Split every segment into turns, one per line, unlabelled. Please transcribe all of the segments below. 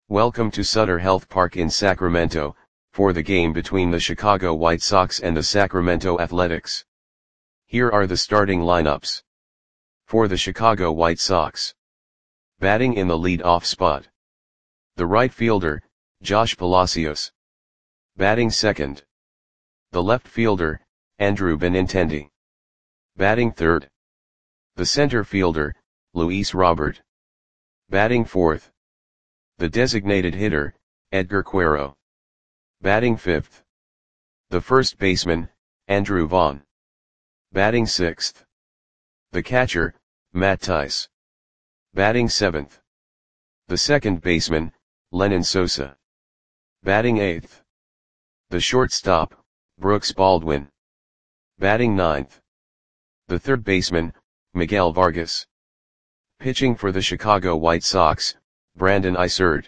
Welcome to Sutter Health Park in Sacramento, for the game between the Chicago White Sox and the Sacramento Athletics. Here are the starting lineups. For the Chicago White Sox. Batting in the lead-off spot. The right fielder, Josh Palacios. Batting second. The left fielder, Andrew Benintendi. Batting third. The center fielder, Luis Robert. Batting fourth. The designated hitter, Edgar Quero. Batting fifth. The first baseman, Andrew Vaughn. Batting sixth. The catcher, Matt Thaiss. Batting seventh. The second baseman, Lenyn Sosa. Batting eighth. The shortstop, Brooks Baldwin. Batting ninth. The third baseman, Miguel Vargas. Pitching for the Chicago White Sox, Brandon Isard.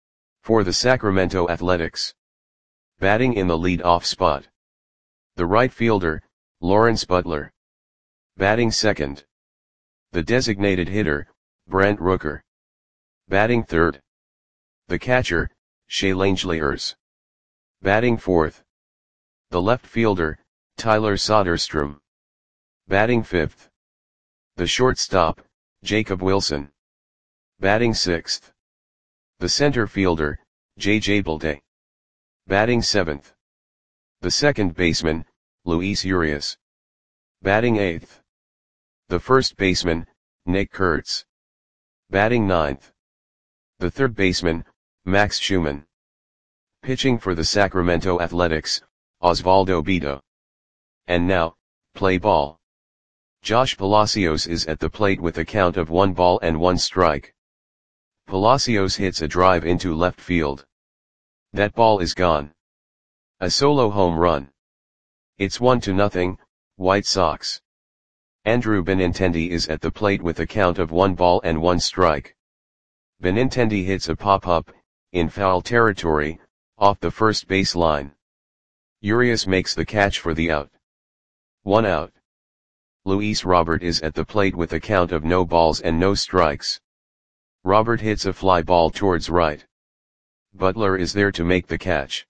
For the Sacramento Athletics. Batting in the lead-off spot. The right fielder, Lawrence Butler. Batting second. The designated hitter, Brent Rooker. Batting third. The catcher, Shea Langeliers. Batting fourth. The left fielder, Tyler Soderstrom. Batting fifth. The shortstop, Jacob Wilson. Batting sixth. The center fielder, J.J. Bleday. Batting seventh. The second baseman, Luis Urias. Batting eighth. The first baseman, Nick Kurtz. Batting ninth. The third baseman, Max Schumann. Pitching for the Sacramento Athletics, Osvaldo Bido. And now, play ball. Josh Palacios is at the plate with a count of 1-1 strike. Palacios hits a drive into left field. That ball is gone. A solo home run. It's 1-0, White Sox. Andrew Benintendi is at the plate with a count of 1-1 strike. Benintendi hits a pop-up, in foul territory, off the first base line. Urias makes the catch for the out. 1 out. Luis Robert is at the plate with a count of no balls and no strikes. Robert hits a fly ball towards right. Butler is there to make the catch.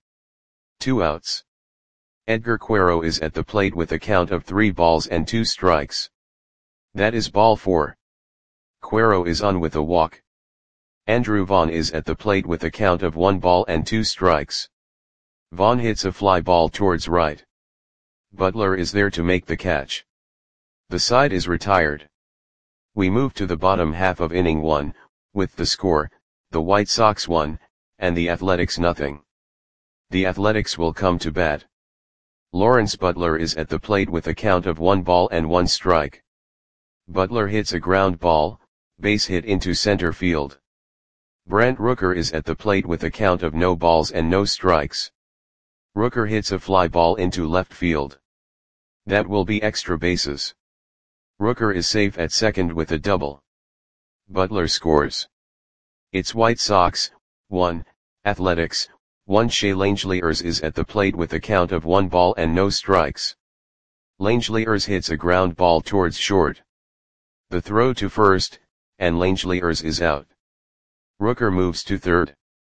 2 outs. Edgar Quero is at the plate with a count of 3 balls and 2 strikes. That is ball 4. Quero is on with a walk. Andrew Vaughn is at the plate with a count of 1 ball and 2 strikes. Vaughn hits a fly ball towards right. Butler is there to make the catch. The side is retired. We move to the bottom half of inning 1, with the score, the White Sox 1, and the Athletics 0. The Athletics will come to bat. Lawrence Butler is at the plate with a count of 1-1 strike. Butler hits a ground ball, base hit into center field. Brent Rooker is at the plate with a count of no balls and no strikes. Rooker hits a fly ball into left field. That will be extra bases. Rooker is safe at second with a double. Butler scores. It's White Sox, 1, Athletics, 1. Shea Langeliers is at the plate with a count of 1 ball and no strikes. Langeliers hits a ground ball towards short. The throw to first, and Langeliers is out. Rooker moves to third.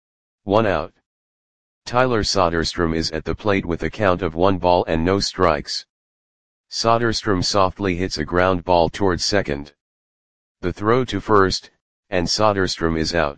1 out. Tyler Soderstrom is at the plate with a count of 1 ball and no strikes. Soderstrom softly hits a ground ball towards second. The throw to first, and Soderstrom is out.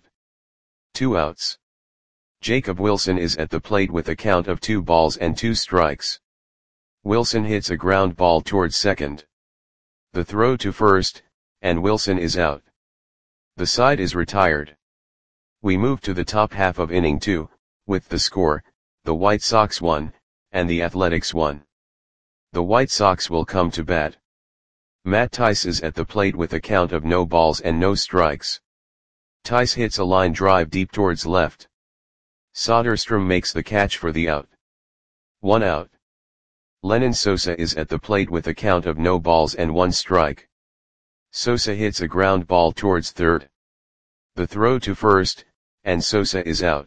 2 outs. Jacob Wilson is at the plate with a count of 2 balls and 2 strikes. Wilson hits a ground ball towards second. The throw to first, and Wilson is out. The side is retired. We move to the top half of inning 2, with the score, the White Sox 1, and the Athletics 1. The White Sox will come to bat. Matt Thaiss is at the plate with a count of no balls and no strikes. Thaiss hits a line drive deep towards left. Soderstrom makes the catch for the out. 1 out. Lenyn Sosa is at the plate with a count of no balls and 1 strike. Sosa hits a ground ball towards third. The throw to first, and Sosa is out.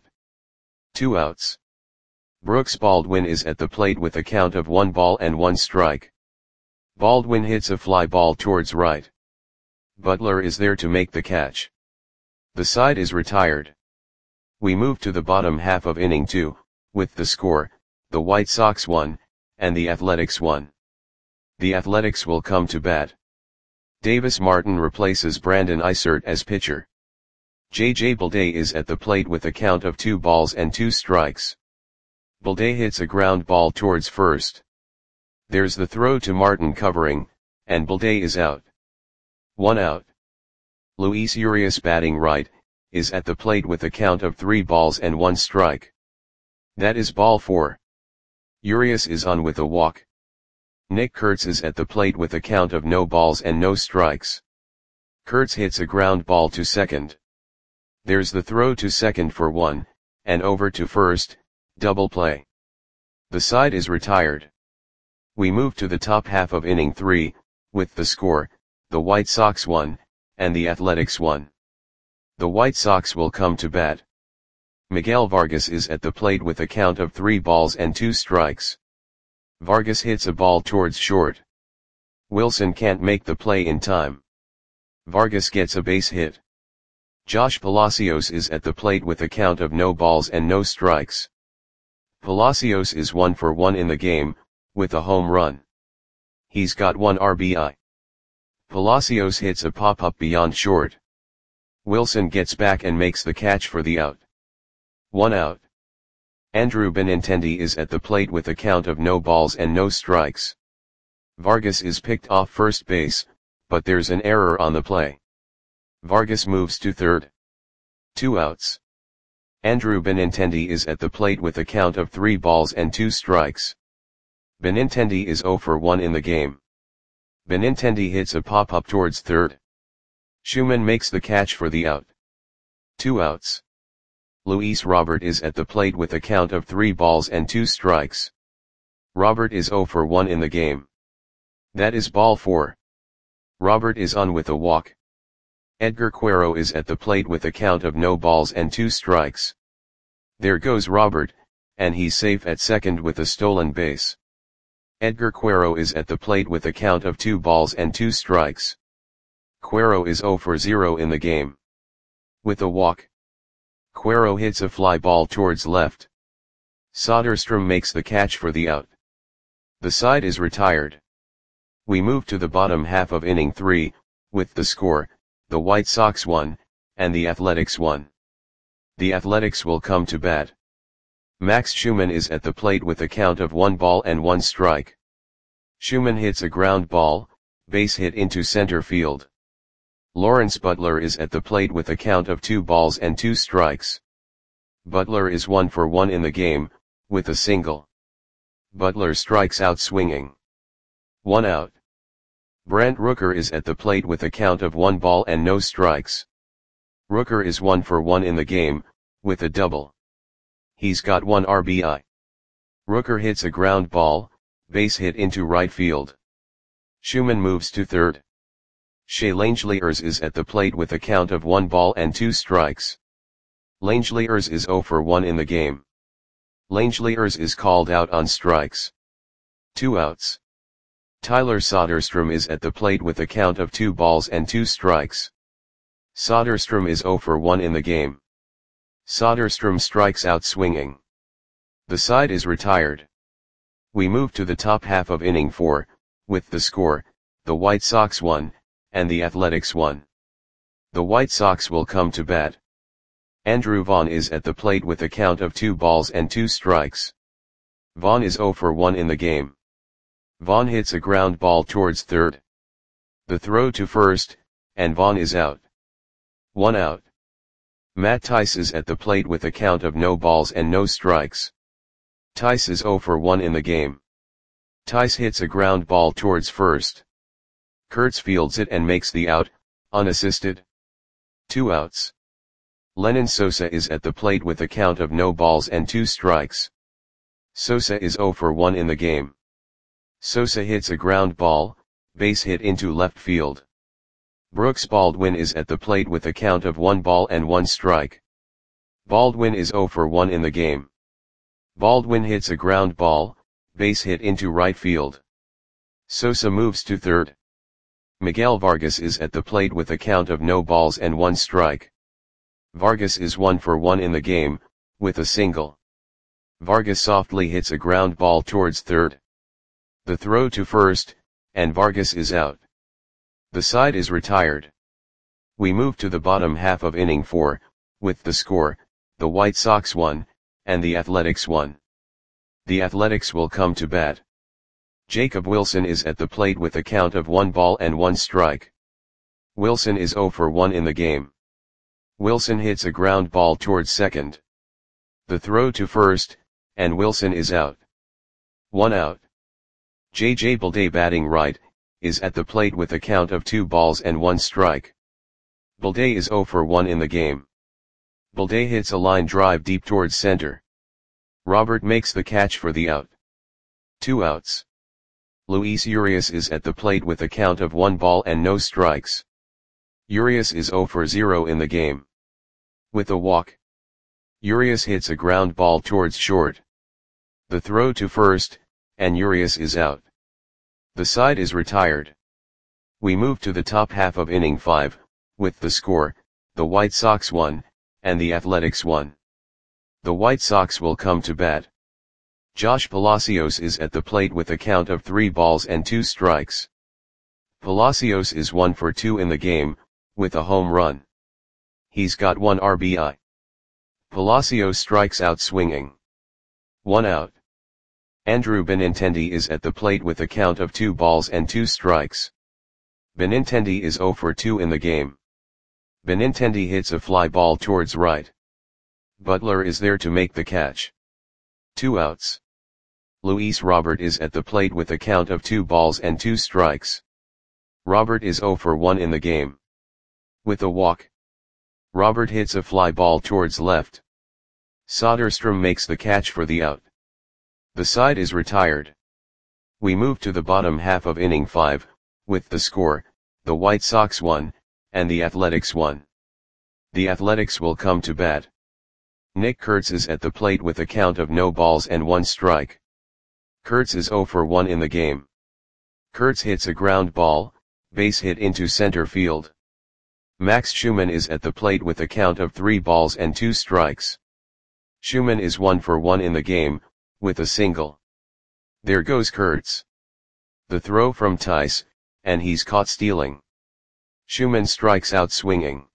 2 outs. Brooks Baldwin is at the plate with a count of 1 ball and 1 strike. Baldwin hits a fly ball towards right. Butler is there to make the catch. The side is retired. We move to the bottom half of inning 2, with the score, the White Sox 1, and the Athletics 1. The Athletics will come to bat. Davis Martin replaces Brandon Isert as pitcher. J.J. Bleday is at the plate with a count of 2 balls and 2 strikes. Bleday hits a ground ball towards first. There's the throw to Martin covering, and Bleday is out. 1 out. Luis Urias, batting right, is at the plate with a count of 3 balls and 1 strike. That is ball 4. Urias is on with a walk. Nick Kurtz is at the plate with a count of no balls and no strikes. Kurtz hits a ground ball to second. There's the throw to second for 1, and over to first, double play. The side is retired. We move to the top half of inning 3, with the score, the White Sox 1, and the Athletics 1. The White Sox will come to bat. Miguel Vargas is at the plate with a count of 3 balls and 2 strikes. Vargas hits a ball towards short. Wilson can't make the play in time. Vargas gets a base hit. Josh Palacios is at the plate with a count of no balls and no strikes. Palacios is 1 for 1 in the game, with a home run. He's got 1 RBI. Palacios hits a pop-up beyond short. Wilson gets back and makes the catch for the out. 1 out. Andrew Benintendi is at the plate with a count of no balls and no strikes. Vargas is picked off first base, but there's an error on the play. Vargas moves to third. 2 outs. Andrew Benintendi is at the plate with a count of 3 balls and 2 strikes. Benintendi is 0 for 1 in the game. Benintendi hits a pop-up towards third. Schumann makes the catch for the out. 2 outs. Luis Robert is at the plate with a count of 3 balls and 2 strikes. Robert is 0 for 1 in the game. That is ball 4. Robert is on with a walk. Edgar Quero is at the plate with a count of no balls and 2 strikes. There goes Robert, and he's safe at second with a stolen base. Edgar Quero is at the plate with a count of 2 balls and 2 strikes. Quero is 0 for 0 in the game. With a walk, Quero hits a fly ball towards left. Soderstrom makes the catch for the out. The side is retired. We move to the bottom half of inning 3, with the score, the White Sox 1, and the Athletics 1. The Athletics will come to bat. Max Schumann is at the plate with a count of 1 ball and 1 strike. Schumann hits a ground ball, base hit into center field. Lawrence Butler is at the plate with a count of 2 balls and 2 strikes. Butler is 1 for 1 in the game, with a single. Butler strikes out swinging. 1 out. Brent Rooker is at the plate with a count of 1 ball and no strikes. Rooker is 1 for 1 in the game, with a double. He's got 1 RBI. Rooker hits a ground ball, base hit into right field. Schumann moves to third. Shea Langeliers is at the plate with a count of 1 ball and 2 strikes. Langeliers is 0 for 1 in the game. Langeliers is called out on strikes. 2 outs. Tyler Soderstrom is at the plate with a count of 2 balls and 2 strikes. Soderstrom is 0 for 1 in the game. Soderstrom strikes out swinging. The side is retired. We move to the top half of inning 4, with the score, the White Sox 1, and the Athletics 1. The White Sox will come to bat. Andrew Vaughn is at the plate with a count of 2 balls and 2 strikes. Vaughn is 0 for 1 in the game. Vaughn hits a ground ball towards third. The throw to first, and Vaughn is out. 1 out. Matt Tice is at the plate with a count of no balls and no strikes. Tice is 0 for 1 in the game. Tice hits a ground ball towards first. Kurtz fields it and makes the out, unassisted. 2 outs. Lenyn Sosa is at the plate with a count of no balls and 2 strikes. Sosa is 0 for 1 in the game. Sosa hits a ground ball, base hit into left field. Brooks Baldwin is at the plate with a count of 1 ball and 1 strike. Baldwin is 0 for 1 in the game. Baldwin hits a ground ball, base hit into right field. Sosa moves to third. Miguel Vargas is at the plate with a count of no balls and 1 strike. Vargas is 1 for 1 in the game, with a single. Vargas softly hits a ground ball towards third. The throw to first, and Vargas is out. The side is retired. We move to the bottom half of inning 4, with the score, the White Sox 1, and the Athletics 1. The Athletics will come to bat. Jacob Wilson is at the plate with a count of 1 ball and 1 strike. Wilson is 0 for 1 in the game. Wilson hits a ground ball towards second. The throw to first, and Wilson is out. 1 out. J.J. Bleday, batting right, is at the plate with a count of 2 balls and 1 strike. Bleday is 0 for 1 in the game. Bleday hits a line drive deep towards center. Robert makes the catch for the out. 2 outs. Luis Urias is at the plate with a count of 1 ball and no strikes. Urias is 0 for 0 in the game. With a walk. Urias hits a ground ball towards short. The throw to first, and Urias is out. The side is retired. We move to the top half of inning 5, with the score, the White Sox 1, and the Athletics 1. The White Sox will come to bat. Josh Palacios is at the plate with a count of 3 balls and 2 strikes. Palacios is 1 for 2 in the game, with a home run. He's got 1 RBI. Palacios strikes out swinging. 1 out. Andrew Benintendi is at the plate with a count of 2 balls and 2 strikes. Benintendi is 0 for 2 in the game. Benintendi hits a fly ball towards right. Butler is there to make the catch. 2 outs. Luis Robert is at the plate with a count of 2 balls and 2 strikes. Robert is 0 for 1 in the game. With a walk. Robert hits a fly ball towards left. Soderstrom makes the catch for the out. The side is retired. We move to the bottom half of inning 5, with the score, the White Sox 1, and the Athletics 1. The Athletics will come to bat. Nick Kurtz is at the plate with a count of no balls and 1 strike. Kurtz is 0 for 1 in the game. Kurtz hits a ground ball, base hit into center field. Max Schumann is at the plate with a count of 3 balls and 2 strikes. Schumann is 1 for 1 in the game, with a single. There goes Kurtz. The throw from Tice, and he's caught stealing. Schumann strikes out swinging.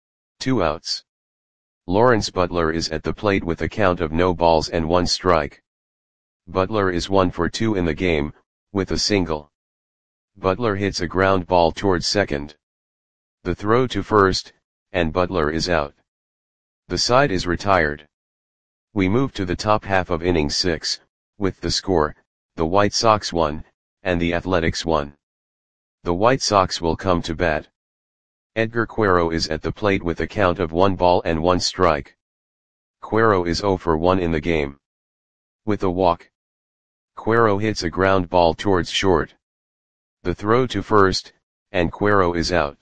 2 outs. Lawrence Butler is at the plate with a count of no balls and 1 strike. Butler is 1 for 2 in the game, with a single. Butler hits a ground ball towards second. The throw to first, and Butler is out. The side is retired. We move to the top half of inning 6, with the score, the White Sox 1, and the Athletics 1. The White Sox will come to bat. Edgar Quero is at the plate with a count of 1 ball and 1 strike. Quero is 0 for 1 in the game. With a walk. Quero hits a ground ball towards short. The throw to first, and Quero is out.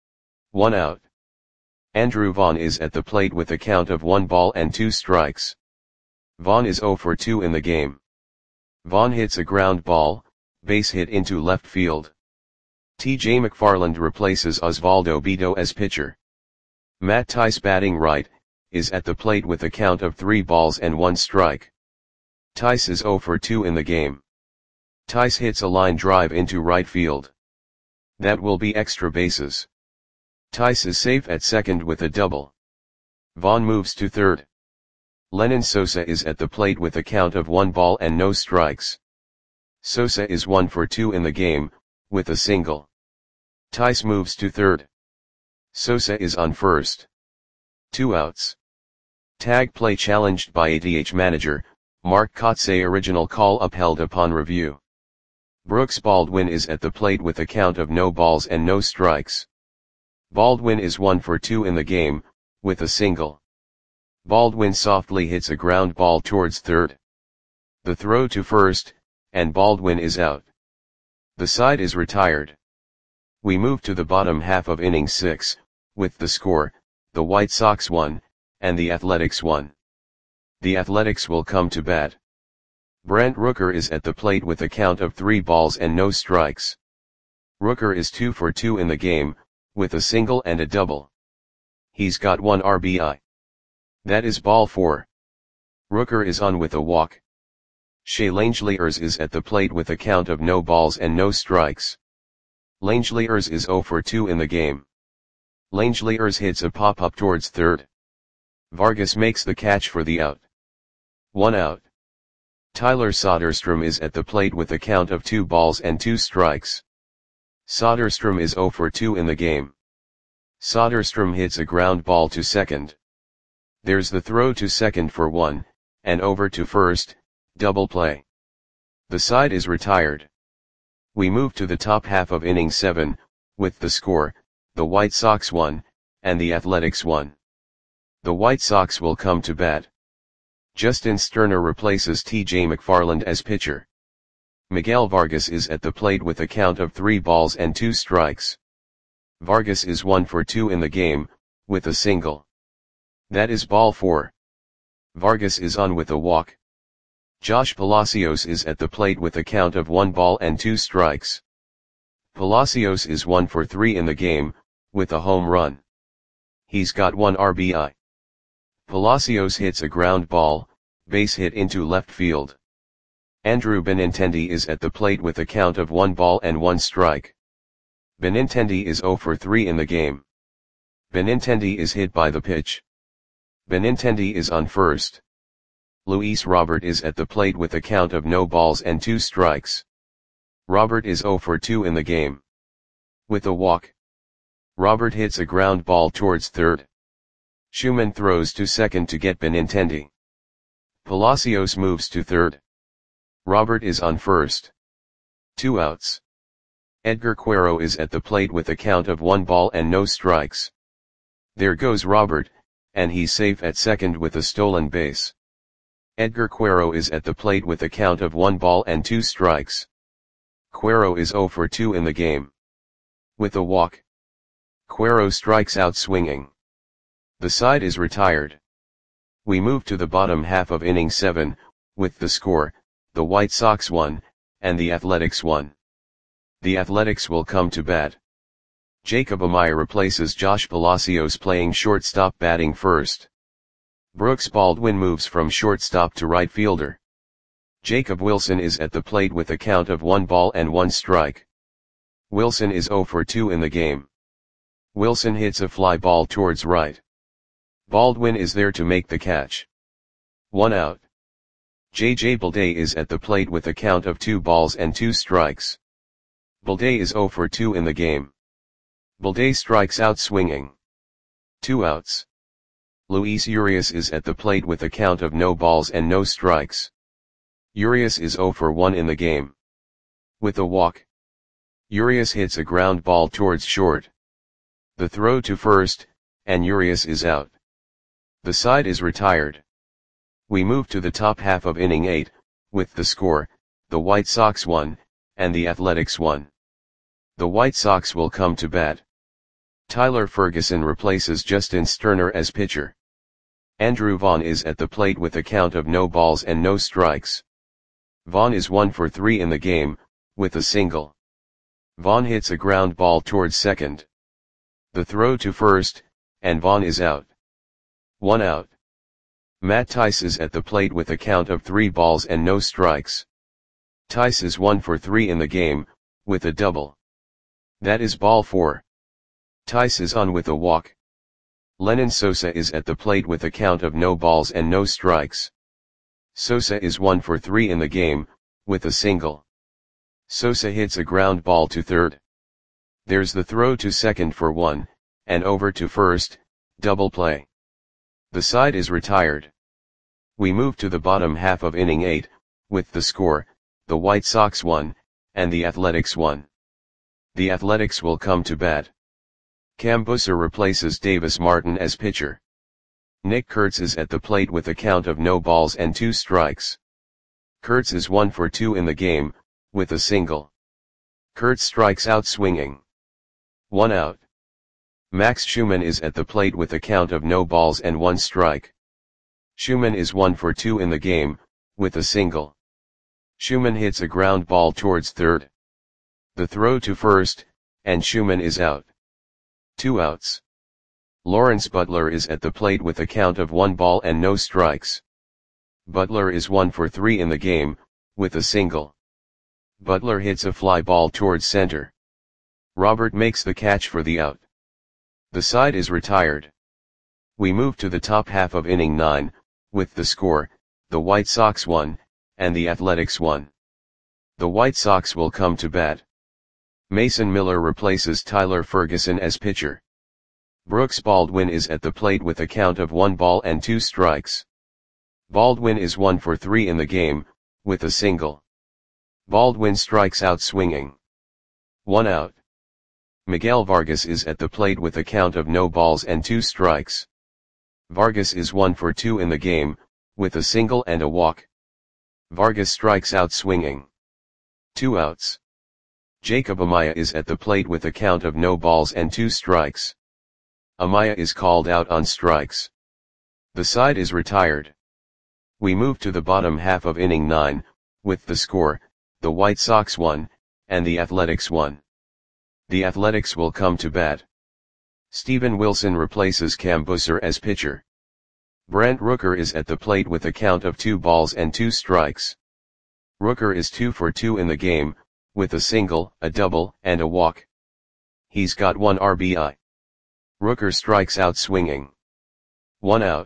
1 out. Andrew Vaughn is at the plate with a count of 1 ball and 2 strikes. Vaughn is 0 for 2 in the game. Vaughn hits a ground ball, base hit into left field. T.J. McFarland replaces Osvaldo Bido as pitcher. Matt Tice, batting right, is at the plate with a count of 3 balls and 1 strike. Tice is 0 for 2 in the game. Tice hits a line drive into right field. That will be extra bases. Tice is safe at second with a double. Vaughn moves to third. Lenyn Sosa is at the plate with a count of 1 ball and no strikes. Sosa is 1 for 2 in the game, with a single. Tice moves to third. Sosa is on first. 2 outs. Tag play challenged by ATH manager, Mark Kotsay. Original call upheld upon review. Brooks Baldwin is at the plate with a count of no balls and no strikes. Baldwin is 1 for 2 in the game, with a single. Baldwin softly hits a ground ball towards third. The throw to first, and Baldwin is out. The side is retired. We move to the bottom half of inning 6, with the score, the White Sox 1, and the Athletics 1. The Athletics will come to bat. Brent Rooker is at the plate with a count of 3 balls and no strikes. Rooker is 2 for 2 in the game, with a single and a double. He's got 1 RBI. That is ball 4. Rooker is on with a walk. Shea Langeliers is at the plate with a count of no balls and no strikes. Langeliers is 0 for 2 in the game. Langeliers hits a pop-up towards third. Vargas makes the catch for the out. 1 out. Tyler Soderstrom is at the plate with a count of 2 balls and 2 strikes. Soderstrom is 0 for 2 in the game. Soderstrom hits a ground ball to second. There's the throw to second for 1, and over to first, double play. The side is retired. We move to the top half of inning 7, with the score, the White Sox 1, and the Athletics 1. The White Sox will come to bat. Justin Sterner replaces T.J. McFarland as pitcher. Miguel Vargas is at the plate with a count of 3 balls and 2 strikes. Vargas is 1 for 2 in the game, with a single. That is ball 4. Vargas is on with a walk. Josh Palacios is at the plate with a count of 1 ball and 2 strikes. Palacios is 1 for 3 in the game, with a home run. He's got 1 RBI. Palacios hits a ground ball, base hit into left field. Andrew Benintendi is at the plate with a count of 1 ball and 1 strike. Benintendi is 0 for 3 in the game. Benintendi is hit by the pitch. Benintendi is on first. Luis Robert is at the plate with a count of no balls and 2 strikes. Robert is 0 for 2 in the game. With a walk. Robert hits a ground ball towards third. Schumann throws to second to get Benintendi. Palacios moves to third. Robert is on first. 2 outs. Edgar Quero is at the plate with a count of 1 ball and no strikes. There goes Robert, and he's safe at second with a stolen base. Edgar Quero is at the plate with a count of 1 ball and 2 strikes. Quero is 0 for 2 in the game. With a walk. Quero strikes out swinging. The side is retired. We move to the bottom half of inning 7, with the score, the White Sox 1, and the Athletics 1. The Athletics will come to bat. Jacob Amaya replaces Josh Palacios playing shortstop batting first. Brooks Baldwin moves from shortstop to right fielder. Jacob Wilson is at the plate with a count of 1 ball and 1 strike. Wilson is 0 for 2 in the game. Wilson hits a fly ball towards right. Baldwin is there to make the catch. 1 out. J.J. Bleday is at the plate with a count of 2 balls and 2 strikes. Bleday is 0 for 2 in the game. Bleday strikes out swinging. 2 outs. Luis Urias is at the plate with a count of no balls and no strikes. Urias is 0 for 1 in the game. With a walk. Urias hits a ground ball towards short. The throw to first, and Urias is out. The side is retired. We move to the top half of inning 8, with the score, the White Sox 1, and the Athletics 1. The White Sox will come to bat. Tyler Ferguson replaces Justin Sterner as pitcher. Andrew Vaughn is at the plate with a count of no balls and no strikes. Vaughn is 1 for 3 in the game, with a single. Vaughn hits a ground ball towards second. The throw to first, and Vaughn is out. 1 out. Matt Tice is at the plate with a count of 3 balls and no strikes. Tice is 1 for 3 in the game, with a double. That is ball 4. Tice is on with a walk. Lenyn Sosa is at the plate with a count of no balls and no strikes. Sosa is 1 for 3 in the game, with a single. Sosa hits a ground ball to third. There's the throw to second for 1, and over to first, double play. The side is retired. We move to the bottom half of inning 8, with the score, the White Sox 1, and the Athletics 1. The Athletics will come to bat. Cam Busser replaces Davis Martin as pitcher. Nick Kurtz is at the plate with a count of no balls and 2 strikes. Kurtz is 1 for 2 in the game, with a single. Kurtz strikes out swinging. 1 out. Max Schumann is at the plate with a count of no balls and 1 strike. Schumann is 1 for 2 in the game, with a single. Schumann hits a ground ball towards third. The throw to first, and Schumann is out. 2 outs. Lawrence Butler is at the plate with a count of 1 ball and no strikes. Butler is 1 for 3 in the game, with a single. Butler hits a fly ball towards center. Robert makes the catch for the out. The side is retired. We move to the top half of inning 9, with the score, the White Sox 1, and the Athletics 1. The White Sox will come to bat. Mason Miller replaces Tyler Ferguson as pitcher. Brooks Baldwin is at the plate with a count of 1 ball and 2 strikes. Baldwin is 1 for 3 in the game, with a single. Baldwin strikes out swinging. 1 out. Miguel Vargas is at the plate with a count of no balls and 2 strikes. Vargas is 1 for 2 in the game, with a single and a walk. Vargas strikes out swinging. 2 outs. Jacob Amaya is at the plate with a count of no balls and 2 strikes. Amaya is called out on strikes. The side is retired. We move to the bottom half of inning 9, with the score, the White Sox 1, and the Athletics 1. The Athletics will come to bat. Steven Wilson replaces Cam Busser as pitcher. Brent Rooker is at the plate with a count of 2 balls and 2 strikes. Rooker is 2 for 2 in the game, with a single, a double, and a walk. He's got 1 RBI. Rooker strikes out swinging. 1 out.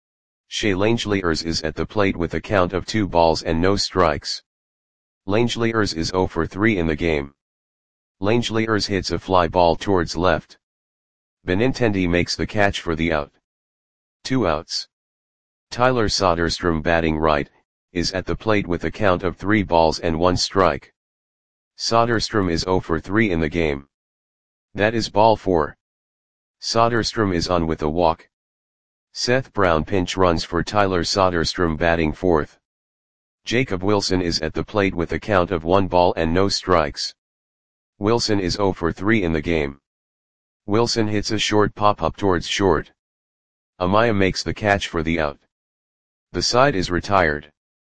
Shea Langeliers is at the plate with a count of 2 balls and no strikes. Langeliers is 0 for 3 in the game. Langeliers hits a fly ball towards left. Benintendi makes the catch for the out. 2 outs. Tyler Soderstrom, batting right, is at the plate with a count of 3 balls and 1 strike. Soderstrom is 0 for 3 in the game. That is ball 4. Soderstrom is on with a walk. Seth Brown pinch runs for Tyler Soderstrom, batting fourth. Jacob Wilson is at the plate with a count of 1 ball and no strikes. Wilson is 0 for 3 in the game. Wilson hits a short pop-up towards short. Amaya makes the catch for the out. The side is retired.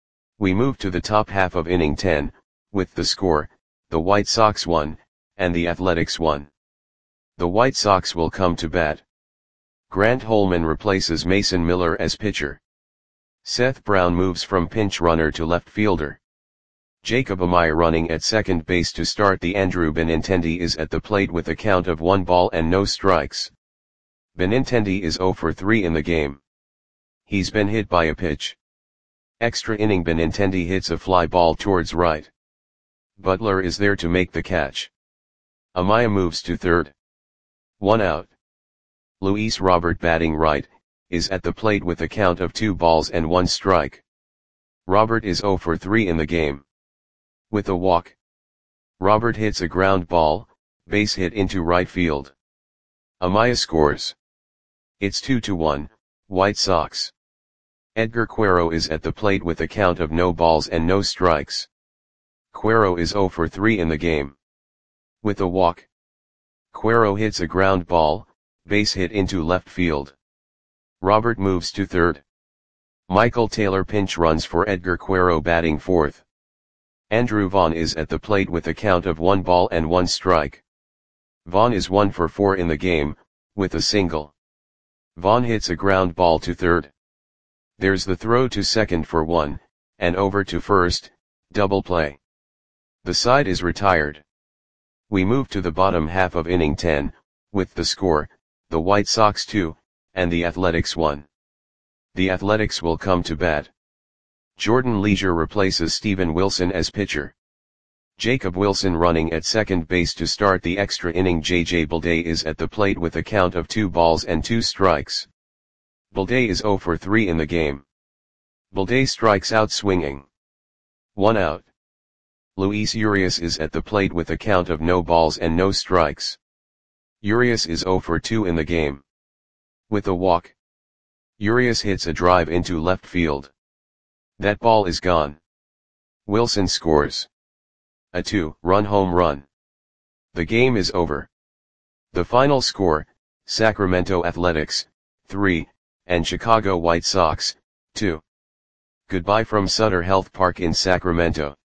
We move to the top half of inning 10, with the score, the White Sox 1, and the Athletics 1. The White Sox will come to bat. Grant Holman replaces Mason Miller as pitcher. Seth Brown moves from pinch runner to left fielder. Jacob Amaya running at second base to start the Andrew Benintendi is at the plate with a count of 1 ball and no strikes. Benintendi is 0 for 3 in the game. He's been hit by a pitch. Extra inning, Benintendi hits a fly ball towards right. Butler is there to make the catch. Amaya moves to third. 1 out. Luis Robert, batting right, is at the plate with a count of 2 balls and 1 strike. Robert is 0 for 3 in the game. With a walk. Robert hits a ground ball, base hit into right field. Amaya scores. It's 2-1, White Sox. Edgar Quero is at the plate with a count of no balls and no strikes. Quero is 0 for 3 in the game. With a walk. Quero hits a ground ball, base hit into left field. Robert moves to third. Michael Taylor pinch runs for Edgar Quero, batting fourth. Andrew Vaughn is at the plate with a count of 1 ball and 1 strike. Vaughn is 1 for 4 in the game, with a single. Vaughn hits a ground ball to third. There's the throw to second for 1, and over to first, double play. The side is retired. We move to the bottom half of inning 10, with the score, the White Sox 2, and the Athletics 1. The Athletics will come to bat. Jordan Leisure replaces Steven Wilson as pitcher. Jacob Wilson running at second base to start the extra inning. JJ Bleday is at the plate with a count of 2 balls and 2 strikes. Bleday is 0 for 3 in the game. Bleday strikes out swinging. 1 out. Luis Urias is at the plate with a count of no balls and no strikes. Urias is 0 for 2 in the game. With a walk. Urias hits a drive into left field. That ball is gone. Wilson scores a 2-run home run. The game is over. The final score, Sacramento Athletics, 3, and Chicago White Sox, 2. Goodbye from Sutter Health Park in Sacramento.